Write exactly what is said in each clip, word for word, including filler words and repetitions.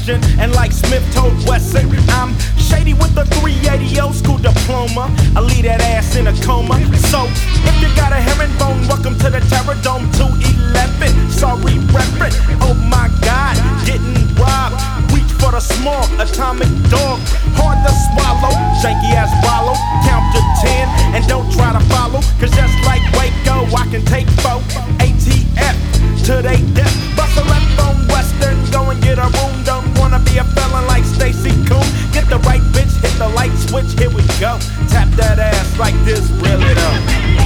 question. And like Smith told Wesson, I'm shady with the three eighty old school diploma. I leave that ass in a coma. So if you got a herringbone, welcome to the Terror Dome two eleven. Sorry, reverend. Oh my God, getting robbed. Reach for the small atomic dog. Hard to swallow, janky ass wallow. Count to ten and don't try to follow. Cause just like Waco, I can take four. A T F to they death. Bust a left on Western, go and get a room. Don't wanna be a felon like Stacy Coon. Get the right bitch, hit the light switch, here we go. Tap that ass like this, reel it up.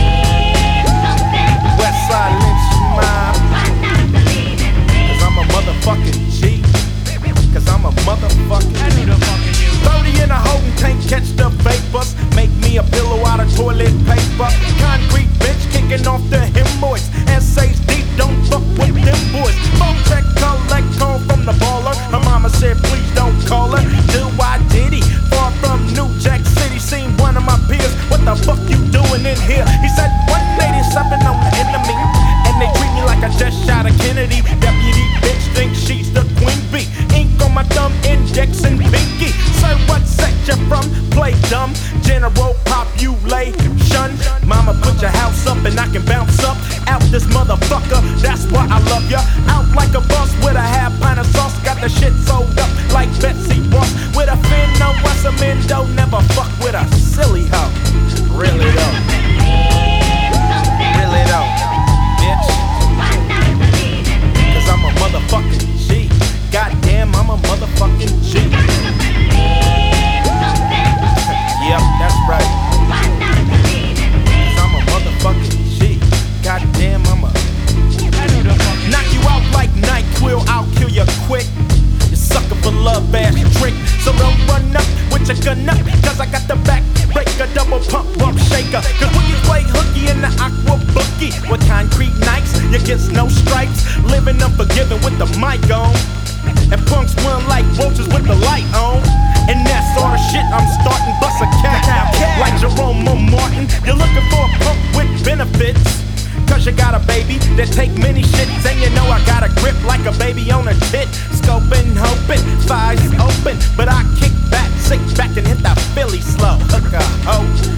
Westside Lynch mob. Cause I'm a motherfucking G. Cause I'm a motherfucking G. thirty in a holding tank, catch the vapors. Make me a pillow out of toilet paper. Concrete bench kicking off the hemorrhoids. S H deep, don't fuck with them boys. Phone check, collect call from the baller. Her mama said please don't call her. Do I did he? Far from New Jack City, seen one of my peers. What the fuck you doing in here? He said one eighty-seven on the enemy. And they treat me like I just shot a Kennedy. Deputy bitch thinks she's the queen bee. Ink on my thumb, index and pinky. Sir, what section from? Play dumb. General population. Mama, put your house up and I can bounce up out this motherfucker. That's why I love ya. Out like a bus with a half pint of sauce. Got the shit sold up like Betsy Ross. With a fin, no what's a mendo. Never fuck with a silly hoe. Really though. Really though. Bitch. Cause I'm a motherfucking G. Goddamn, I'm a motherfucking G. Yep, that's right. Cause I'm a motherfucking G. Goddamn, I'm a knock you out like NyQuil, I'll kill you quick. You sucker for love, ass trick. So don't run up with your gun up. Cause I got the back breaker, double pump, bump shaker. Cause when you play hooky in the aqua bookie with concrete nights, you get no stripes. Living unforgiven with the mic on. And punks run like roaches with the light on. And that's all the shit I'm starting. Bust a cat like Jerome Martin. You're looking for a punk with benefits. Cause you got a baby that take many shits. And you know I got a grip like a baby on a tit. Scoping, hoping, thighs open. But I kick back, sit back and hit that Philly slow. Hook a hoe.